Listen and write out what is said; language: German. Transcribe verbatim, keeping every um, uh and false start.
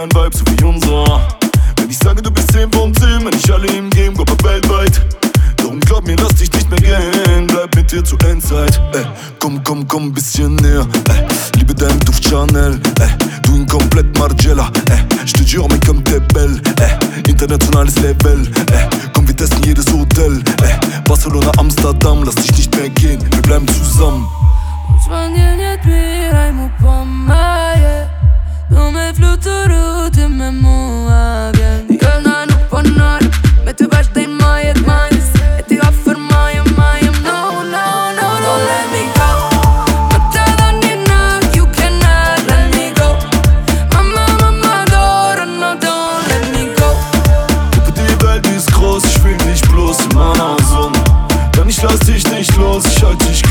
ein Vibe, so wie unser. Wenn ich sage, du bist zehn von zehn, wenn ich alle im Game, Körper weltweit. Darum glaub mir, lass dich nicht mehr gehen, bleib mit dir zur Endzeit. Ey, komm, komm, komm, bisschen näher. Ey, liebe deinen Duft Chanel. Ey, du in komplett Margiela. Ey, je te jure, mais comme t'es belle. Ey, internationales Level. Ey, komm, wir testen jedes Hotel. Ey, Barcelona, Amsterdam, lass dich nicht mehr gehen, wir bleiben zusammen. Spanien mira y mu pomaje. Du me fluturu, ty me mua bien. Gölna nuk ponor, me ty vazhdej majet majs. E ti offer majem, majem, no, no, no, don't let me go. Më të dha një natë, you cannot let me go. Mama, mama, adoro, no, don't let me go. Puppe, die Welt ist groß, ich will dich bloß in meiner Sonne. Denn ich lass dich nicht los, ich halt dich